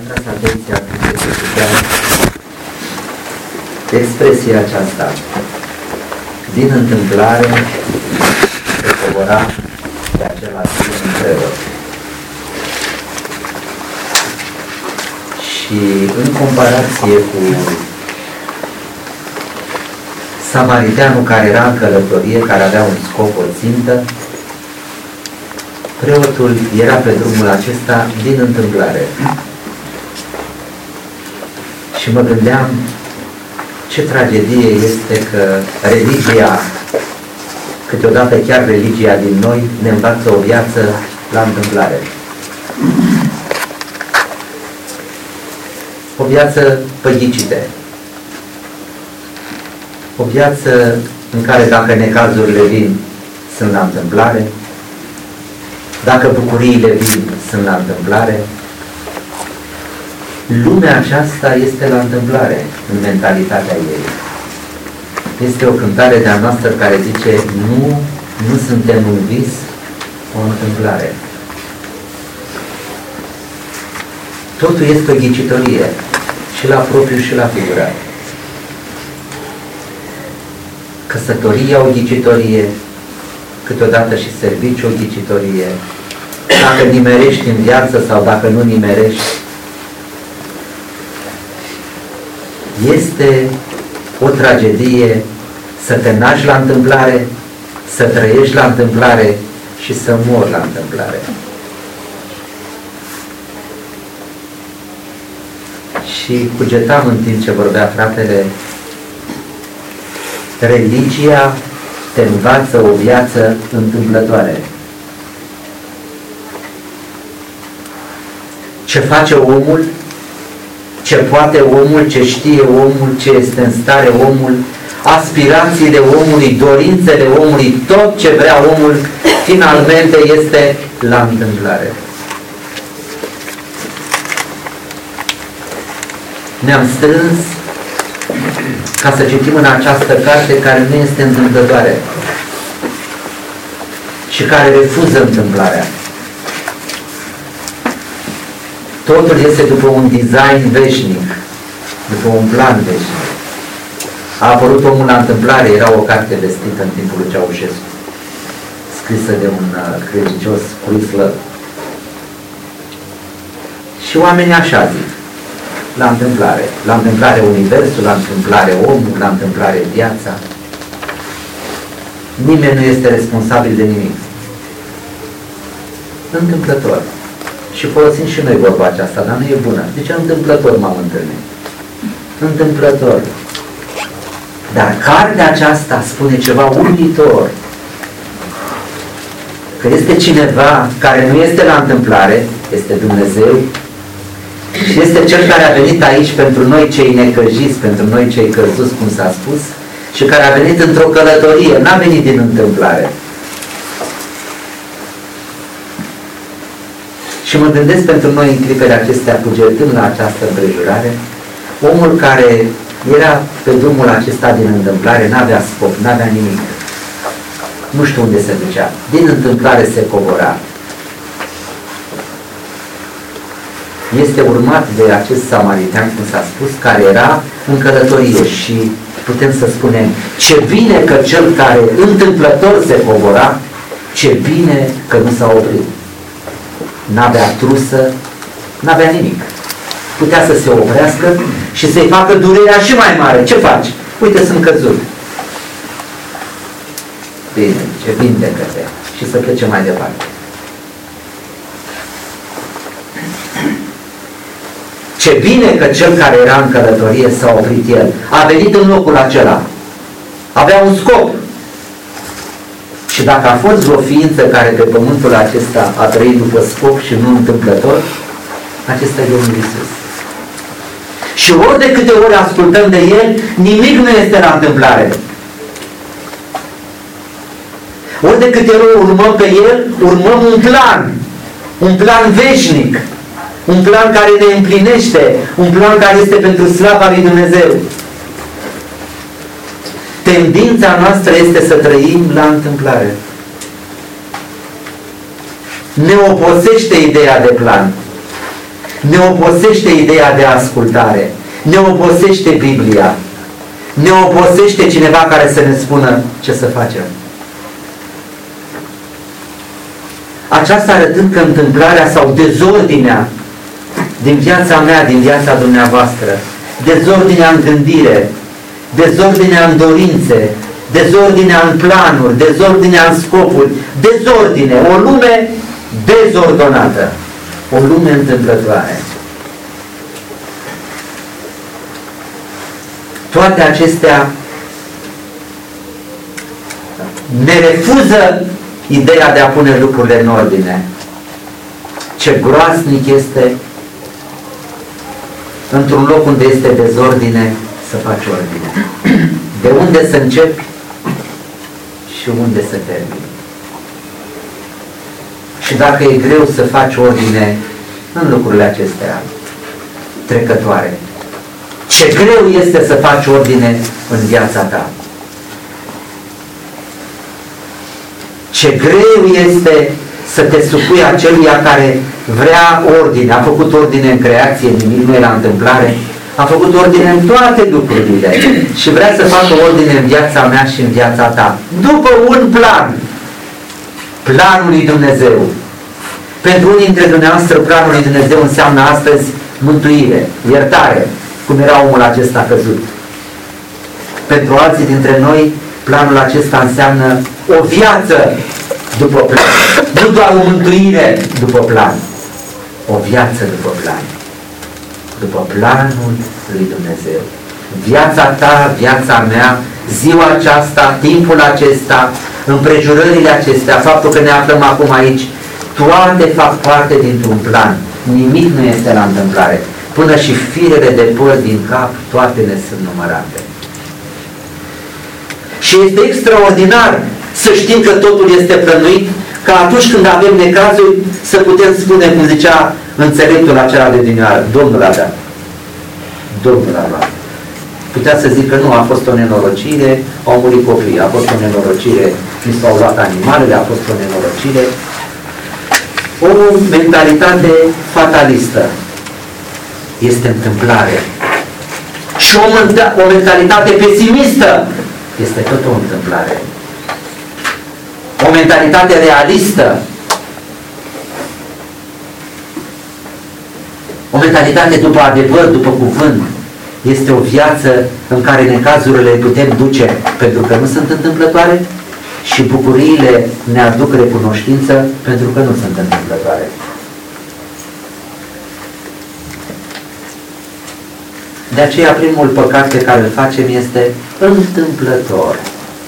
atras atenția că se putea expresia aceasta din întâmplare se cobora pe același un preot. Și în comparație cu samariteanul care era în călătorie, care avea un scop, o țintă, preotul era pe drumul acesta din întâmplare. Și mă gândeam ce tragedie este că religia, câteodată chiar religia din noi, ne învață o viață la întâmplare. O viață pe ghicite. O viață în care dacă necazurile vin, sunt la întâmplare, dacă bucuriile vin, sunt la întâmplare. Lumea aceasta este la întâmplare în mentalitatea ei. Este o cântare de-a noastră care zice nu suntem un vis, o întâmplare. Totul este o ghicitorie, și la propriu și la figurat. Căsătoria o ghicitorie, câteodată și serviciu o ghicitorie. Dacă nimerești în viață sau dacă nu nimerești, este o tragedie să te naști la întâmplare, să trăiești la întâmplare și să mori la întâmplare. Și cugetam în timp ce vorbea fratele, religia te învață o viață întâmplătoare. Ce face omul, ce poate omul, ce știe omul, ce este în stare omul, aspirațiile omului, dorințele omului, tot ce vrea omul, finalmente este la întâmplare. Ne-am strâns ca să citim în această carte care nu este întâmplătoare și care refuză întâmplarea. Totul este după un design veșnic, după un plan veșnic. A apărut Omul la întâmplare, era o carte vestită în timpul lui Ceaușescu, scrisă de un credincios, Cruislă. Și oamenii așa zic, la întâmplare universul, la întâmplare omul, la întâmplare viața. Nimeni nu este responsabil de nimic. Întâmplător. Și folosim și noi vorba aceasta, dar nu e bună. Deci întâmplător m-am întâlnit. Întâmplător. Dar cartea aceasta spune ceva uimitor. Că este cineva care nu este la întâmplare, este Dumnezeu, și este Cel care a venit aici pentru noi cei necăjiți, pentru noi cei căzuți, cum s-a spus, și care a venit într-o călătorie, n-a venit din întâmplare. Și mă gândesc pentru noi în clipele acestea, cugetând la această împrejurare, omul care era pe drumul acesta din întâmplare, n-avea scop, n-avea nimic. Nu știu unde se ducea. Din întâmplare se cobora. Este urmat de acest samaritean, cum s-a spus, care era în călătorie și putem să spunem, ce bine că cel care întâmplător se cobora, ce bine că nu s-a oprit. N-avea trusă, n-avea nimic. Putea să se oprească și să-i facă durerea și mai mare. Ce faci? Uite, sunt căzut. Bine, ce vindecă-te și să plece mai departe. Ce bine că cel care era în călătorie s-a oprit el. A venit în locul acela. Avea un scop. Și dacă a fost vreo ființă care pe pământul acesta a trăit după scop și nu întâmplător, acesta e Domnul Iisus. Și ori de câte ori ascultăm de El, nimic nu este la întâmplare. Ori de câte ori urmăm pe El, urmăm un plan veșnic, un plan care ne împlinește, un plan care este pentru slava lui Dumnezeu. Tendința noastră este să trăim la întâmplare. Ne obosește ideea de plan. Ne obosește ideea de ascultare, ne obosește Biblia, ne obosește cineva care să ne spună ce să facem. Aceasta arătând că întâmplarea sau dezordinea din viața mea, din viața dumneavoastră, dezordinea în gândire, dezordinea în dorințe, dezordinea în planuri, dezordinea în scopuri, dezordine, o lume dezordonată, o lume întâmplătoare. Toate acestea ne refuză ideea de a pune lucrurile în ordine. Ce groaznic este într-un loc unde este dezordine să faci ordine. De unde să începi și unde să termini. Și dacă e greu să faci ordine în lucrurile acestea trecătoare, ce greu este să faci ordine în viața ta. Ce greu este să te supui aceluia care vrea ordine, a făcut ordine în creație, nimic nu e la întâmplare, a făcut ordine în toate lucrurile și vrea să facă ordine în viața mea și în viața ta. După un plan, planul lui Dumnezeu. Pentru unii dintre dumneavoastră, planul lui Dumnezeu înseamnă astăzi mântuire, iertare, cum era omul acesta căzut. Pentru alții dintre noi, planul acesta înseamnă o viață după plan. Nu doar o mântuire după plan. O viață după plan. După planul lui Dumnezeu. Viața ta, viața mea, ziua aceasta, timpul acesta, împrejurările acestea, faptul că ne aflăm acum aici, toate fac parte dintr-un plan. Nimic nu este la întâmplare. Până și firele de păr din cap, toate ne sunt numărate. Și este extraordinar să știm că totul este plănuit, ca atunci când avem necazuri să putem spune, cum zicea înțeleptul acela de dinioară, Domnul a dat, Domnul a luat. Putea să zic că nu, a fost o nenorocire, au murit copiii, a fost o nenorocire, mi s-au luat animalele, a fost o nenorocire. O mentalitate fatalistă este întâmplare. Și o mentalitate pesimistă este tot o întâmplare. O mentalitate realistă, o mentalitate după adevăr, după cuvânt, este o viață în care necazurile le putem duce pentru că nu sunt întâmplătoare și bucuriile ne aduc recunoștință pentru că nu sunt întâmplătoare. De aceea primul păcat pe care îl facem este întâmplător.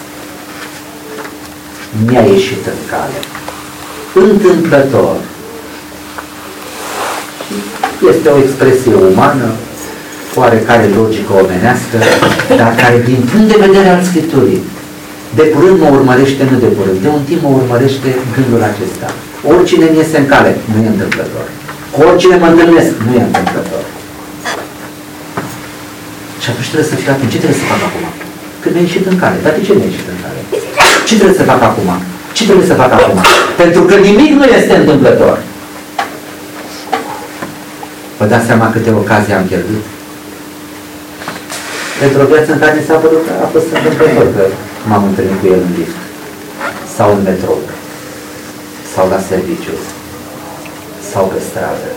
Mi-a ieșit în cale. Întâmplător. Este o expresie umană, oarecare logică omenească, dar care din punct de vedere al Scripturii, de curând mă urmărește, nu de curând, de un timp mă urmărește gândul acesta. Oricine mi iese în cale, nu e întâmplător. Cu oricine mă întâlnesc, nu e întâmplător. Și atunci trebuie să fiu atent. Ce trebuie să fac acum? Când mi-a ieșit în cale. Dar de ce mi-a ieșit în cale? Ce trebuie să fac acum? Ce trebuie să fac acum? Pentru că nimic nu este întâmplător. Vă dați seama câte ocazii am pierdut? Pentru o viață în care s-a părut că a fost întâmplător că m-am întâlnit cu el în lift, sau în metrou, sau la serviciu, sau pe stradă.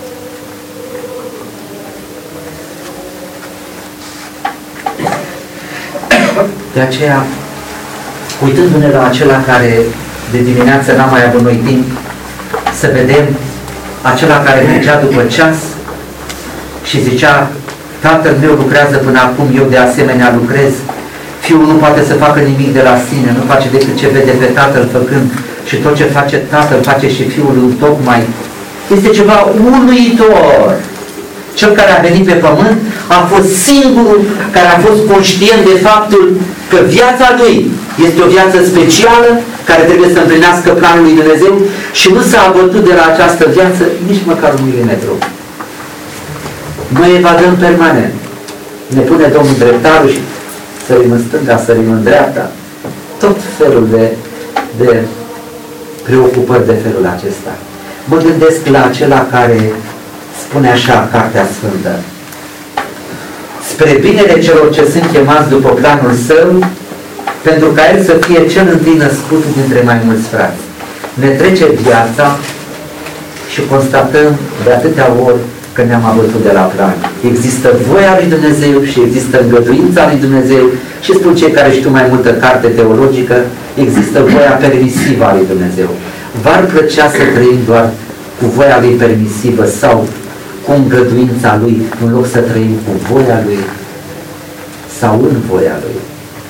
De aceea, uitându-ne la acela care de dimineață n-a mai avut noi timp, să vedem acela care mergea după ceas și zicea: Tatăl meu lucrează până acum, eu de asemenea lucrez. Fiul nu poate să facă nimic de la sine, nu face decât ce vede pe Tatăl făcând și tot ce face Tatăl face și Fiul întocmai. Este ceva uluitor. Cel care a venit pe pământ a fost singurul care a fost conștient de faptul că viața lui este o viață specială care trebuie să împlinească planul lui Dumnezeu și nu s-a abătut de la această viață nici măcar un milimetru. Noi evadăm permanent. Ne pune Domnul dreptarul și sărim în stânga, sărim în dreapta. Tot felul de preocupări de felul acesta. Mă gândesc la acela care Spune așa Cartea Sfântă: spre binele celor ce sunt chemați după planul său, pentru ca el să fie cel întâi născut dintre mai mulți frați. Ne trece viața și constatăm de atâtea ori că ne-am abătut de la plan. Există voia lui Dumnezeu și există îngăduința lui Dumnezeu și spun cei care știu mai multă carte teologică, există voia permisivă a lui Dumnezeu. V-ar plăcea să trăim doar cu voia lui permisivă sau cu îngăduința lui, în loc să trăim cu voia lui sau în voia lui?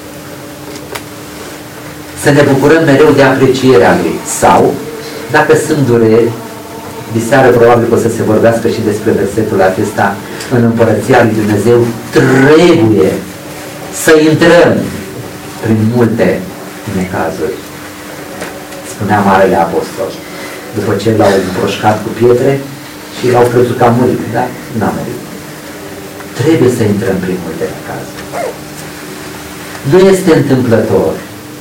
Să ne bucurăm mereu de aprecierea lui sau, dacă sunt dureri, diseară probabil că o să se vorbească și despre versetul acesta, în Împărăția lui Dumnezeu trebuie să intrăm prin multe necazuri. Spunea Marele Apostol, după ce l-au împroșcat cu pietre și l-au crezut că a murit, dar n-a murit. Trebuie să intrăm prin multe necazuri. Nu este întâmplător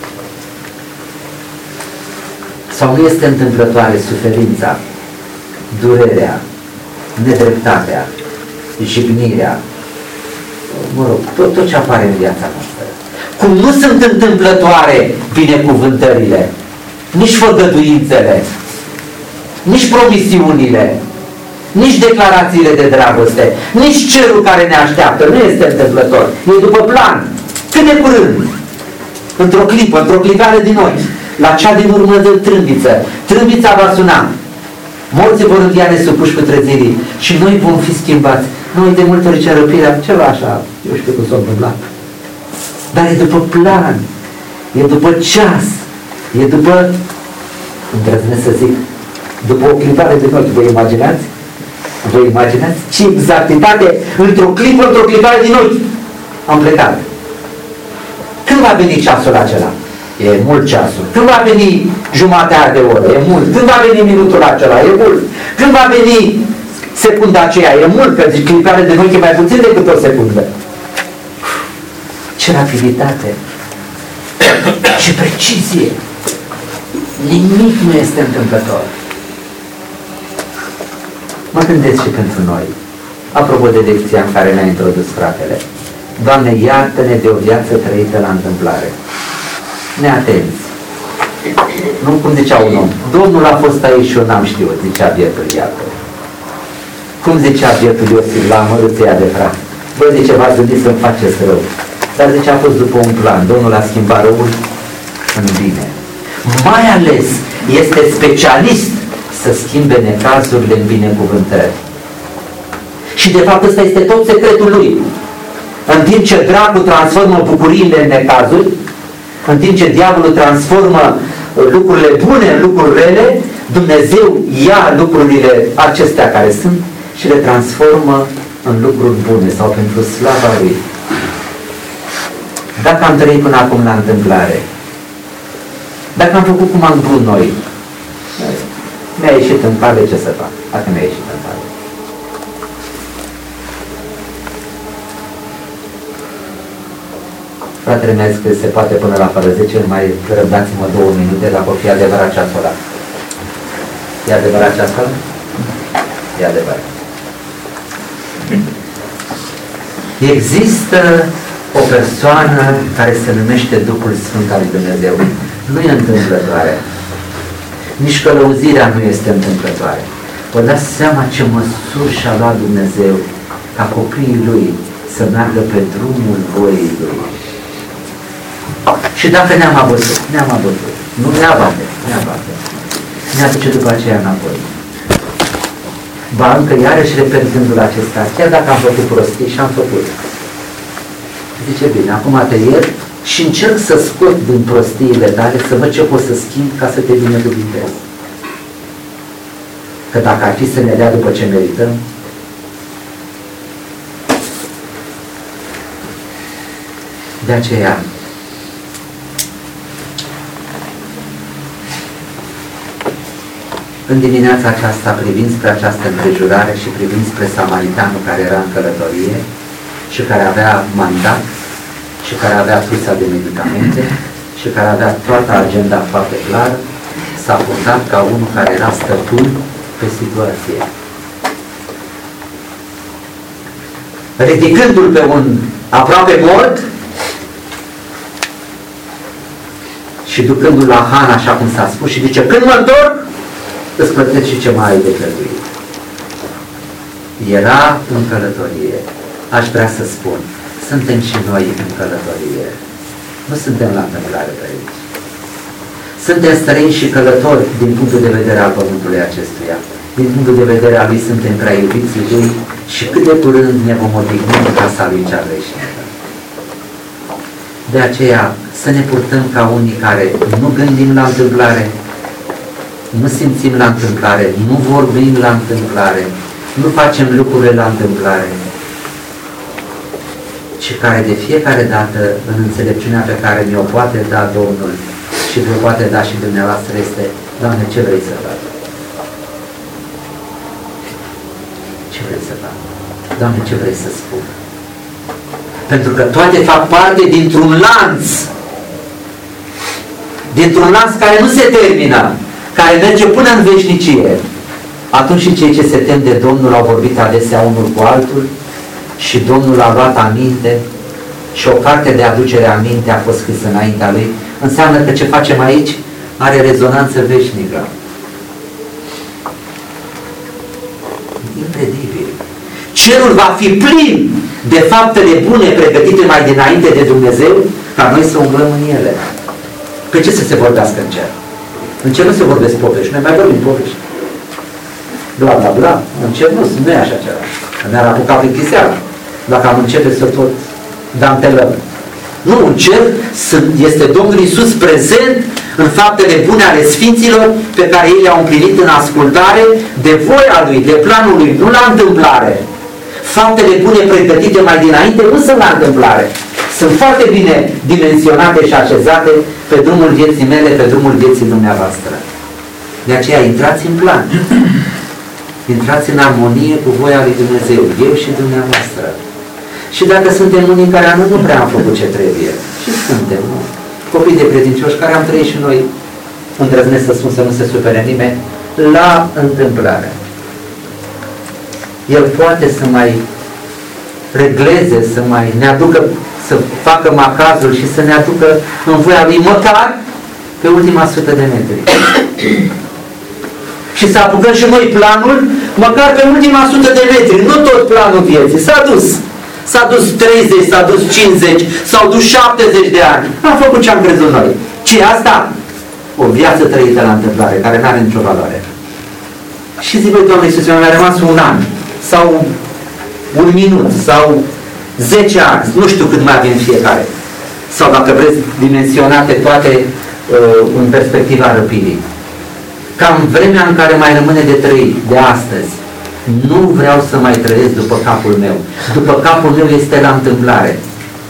sau nu este întâmplătoare suferința, durerea, nedreptatea, jignirea, mă rog, tot ce apare în viața noastră. Cum nu sunt întâmplătoare binecuvântările, nici făgăduințele, nici promisiunile, nici declarațiile de dragoste, nici cerul care ne așteaptă, nu este întâmplător, e după plan, cât de curând, într-o clipă, într-o clipare din ochi, la cea din urmă de trâmbiță, trâmbița va suna, morții vor învia nesupuși cu trezirii și noi vom fi schimbați. Noi de multe ori răpirea, ceva așa, eu știu cum s-a întâmplat. Dar e după plan, e după ceas, e după, îndrăznesc să zic, după o clipare de ochi. Vă imaginați? Vă imaginați ce exactitate într-o clipă, într-o clipare din ochi am plecat. Când va veni ceasul acela? E mult ceasul. Când va veni jumatea de oră? E mult. Când va veni minutul acela? E mult. Când va veni secunda aceea? E mult, că zic, clipare de ochi e mai puțin decât o secundă. Ce rapiditate! Ce precizie! Nimic nu este întâmplător. Mă gândesc și pentru noi. Apropo de lecția în care ne-a introdus fratele. Doamne, iartă-ne de o viață trăită la întâmplare. Neatenți. Nu cum zicea un om. Domnul a fost aici și eu n-am știut, zicea bietul Iacov. Cum zicea bietul Iosif la amărâția de frate? Bă, zice, v-ați gândit să-mi faceți rău. Dar zice, a fost după un plan. Domnul a schimbat răul în bine. Mai ales este specialist să schimbe necazurile în binecuvântări. Și de fapt ăsta este tot secretul lui. În timp ce dracul transformă bucuriile în necazuri, în timp ce diavolul transformă lucrurile bune în lucruri rele, Dumnezeu ia lucrurile acestea care sunt și le transformă în lucruri bune sau pentru slava Lui. Dacă am trăit până acum la întâmplare, dacă am făcut cum am vrut noi, mi-a ieșit în cale, ce să fac? Dacă mi-a ieșit în cale. Fratele mi-a zis că se poate până la fără 10, mai răbdați-mă 2 minute, dacă o fi adevărat ceasul ăla. E adevărat ceasul ăla? E adevărat. Există o persoană care se numește Duhul Sfânt al lui Dumnezeu. Nu e întâmplătoare. Nici călăuzirea nu este întâmplătoare. Vă dați seama ce măsuri și-a luat Dumnezeu ca copiii Lui să meargă pe drumul voii Lui. Și dacă ne-am abătut, ne-am abătut. Nu ne abate, ne abate. Ne aduce după aceea înapoi. Ba încă iarăși repet gândul acesta, chiar dacă am făcut prostii și am făcut. Zice, bine, acum te iert și încerc să scot din prostiile tale, să văd ce pot să schimb ca să te binecuvintez. Că dacă ar fi să ne dea după ce merităm, de aceea în dimineața aceasta, privind spre această împrejurare și privind spre samaritanul care era în călătorie și care avea mandat și care avea sursa de medicamente și care avea toată agenda foarte clară, s-a purtat ca unul care era stăpân pe situație. ridicându-l pe un aproape mort și ducându-l la Han, așa cum s-a spus, și zice, când mă întorc, îți plătesc și ce mai ai de cheltuit. Era în călătorie. Aș vrea să spun, suntem și noi în călătorie. Nu suntem la întâmplare pe aici. Suntem străini și călători din punctul de vedere al pământului acestuia. Din punctul de vedere al lui suntem prea iubiții lui și cât de curând ne vom odihni în casa lui cea veșnică. De aceea să ne purtăm ca unii care nu gândim la întâmplare, nu simțim la întâmplare, nu vorbim la întâmplare, nu facem lucrurile la întâmplare, ci care de fiecare dată, în înțelepciunea pe care mi-o poate da Domnul și vă poate da și dumneavoastră, este, Doamne, ce vrei să fac? Ce vrei să fac? Doamne, ce vrei să spun? Pentru că toate fac parte dintr-un lanț. Dintr-un lanț care nu se termină, care merge până în veșnicie. Atunci și cei ce se tem de Domnul au vorbit adesea unul cu altul și Domnul a luat aminte și o carte de aducere aminte a fost scrisă înaintea lui. Înseamnă că ce facem aici are rezonanță veșnică. Incredibil. Cerul va fi plin de faptele bune pregătite mai dinainte de Dumnezeu ca noi să umblăm în ele. Pe ce să se vorbească în cer? În cer nu se vorbesc povești, noi mai vorbim povești. Bla, bla, bla. În cer nu e așa ceva. Ne-ar apuca pe chiseală. Dacă am începe să tot dantelăm. Nu, în cer este Domnul Iisus prezent în faptele bune ale Sfinților pe care ei le-au împlinit în ascultare de voia Lui, de planul Lui, nu la întâmplare. Faptele bune pregătite mai dinainte nu sunt la întâmplare. Sunt foarte bine dimensionate și așezate pe drumul vieții mele, pe drumul vieții dumneavoastră. De aceea intrați în plan. Intrați în armonie cu voia lui Dumnezeu, eu și dumneavoastră. Și dacă suntem unii care nu prea am făcut ce trebuie, și suntem, nu? Copii de credincioși care am trăit și noi, îndrăznesc să spun să nu se supere nimeni, la întâmplare. El poate să mai regleze, să mai ne aducă, să facă macazul și să ne aducă în voia lui măcar pe ultima 100 de metri. Și să apucăm și noi planul măcar pe ultima 100 de metri, nu tot planul vieții. S-a dus 30, s-a dus 50, s-au dus 70 de ani. Am făcut ce am crezut noi. Ce asta? O viață trăită la întâmplare, care nu are nicio valoare. Și zic, băi, Doamne Iisuse, mi-a rămas un an, sau un minut, sau 10 ani, nu știu cât mai avem fiecare. Sau dacă vreți, dimensionate toate în perspectiva răpirii. Cam vremea în care mai rămâne de trăit, de astăzi, nu vreau să mai trăiesc după capul meu. După capul meu este la întâmplare.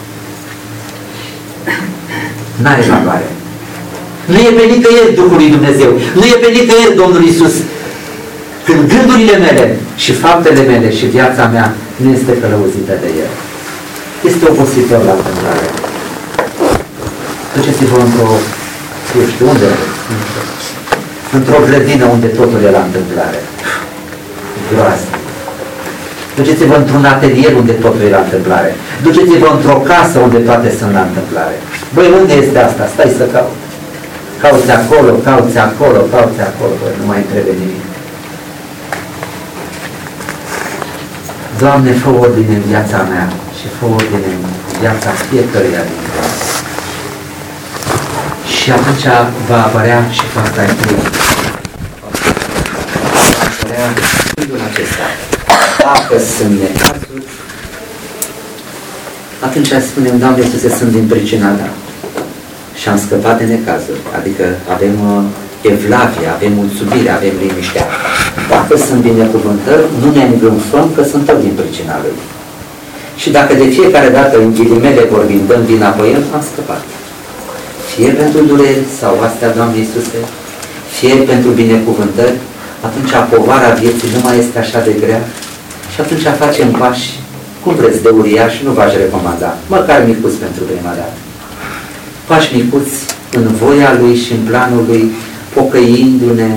N-are valoare. Nu e pe nicăieri Duhul lui Dumnezeu. Nu e pe nicăieri Domnul Iisus. Când gândurile mele și faptele mele și viața mea nu este călăuzită de El. Este obositor la întâmplare. Duceți-vă într-o, eu știu unde, într-o grădină unde totul e la întâmplare. Groaznic. Duceți-vă într-un atelier unde totul e la întâmplare. Duceți-vă într-o casă unde toate sunt la întâmplare. Băi, unde este asta? Stai să caut. Cauți acolo, cauți acolo, cauți acolo. Băi, nu mai trebuie nimic. Doamne, fă ordine în viața mea și fă ordine în viața fiecăruia dintre noi. Și atunci va apărea și fața ei. Va apărea gândul acesta. Dacă sunt necazuri, atunci spunem, Doamne Iisuse, sunt din pricina Ta. Și am scăpat de necazuri. Adică avem evlavie, avem mulțumire, avem liniștea. Dacă sunt binecuvântări, nu ne îngânfăm că sunt tot din pricina Lui. Și dacă de fiecare dată în ghilimele vorbim, dăm vina pe El, am scăpat. Fie pentru dureri sau astea, Doamne Iisuse, fie pentru binecuvântări, atunci povara vieții nu mai este așa de grea și atunci facem pași, cum vreți, de uriaș, nu v-aș recomanda, măcar micuți pentru prima dată. Pași micuți în voia Lui și în planul Lui, pocăindu-ne,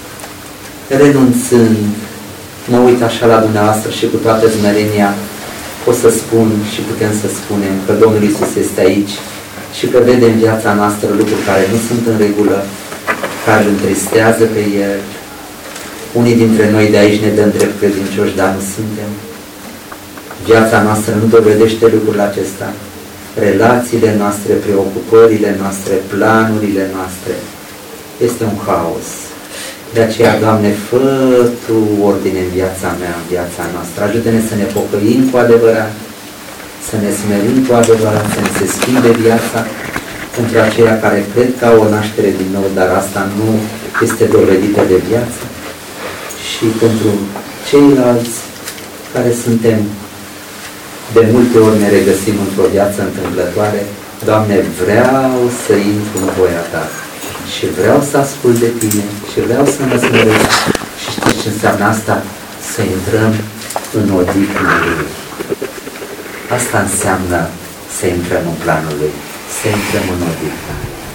renunțând, mă uit așa la dumneavoastră și cu toată smerenia, pot să spun și putem să spunem că Domnul Iisus este aici și că vede în viața noastră lucruri care nu sunt în regulă, care îl întristează pe El. Unii dintre noi de aici ne dăm drept credincioși, dar nu suntem. Viața noastră nu dovedește lucrul acesta. Relațiile noastre, preocupările noastre, planurile noastre, este un haos. De aceea, Doamne, fă Tu ordine în viața mea, în viața noastră. Ajută-ne să ne pocăim cu adevărat, să ne smerim cu adevărat, să ne se schimbe viața pentru aceia care cred că au o naștere din nou, dar asta nu este dovedită de viață. Și pentru ceilalți care suntem, de multe ori ne regăsim într-o viață întâmplătoare, Doamne, vreau să intru în voia Ta și vreau să ascult de Tine și vreau să mă smeresc. Și știți ce înseamnă asta? Să intrăm în odihna Lui. Asta înseamnă să intrăm în planul Lui, să intrăm în odihna.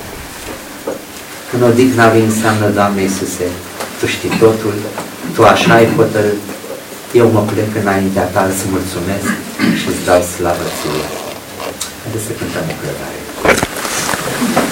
În odihna Lui înseamnă, Doamne Iisuse, Tu știi totul, Tu așa ai hotărât, eu mă plec înaintea Ta, îți mulțumesc și îți dau slavă Ție. Haideți să cântăm o cântare.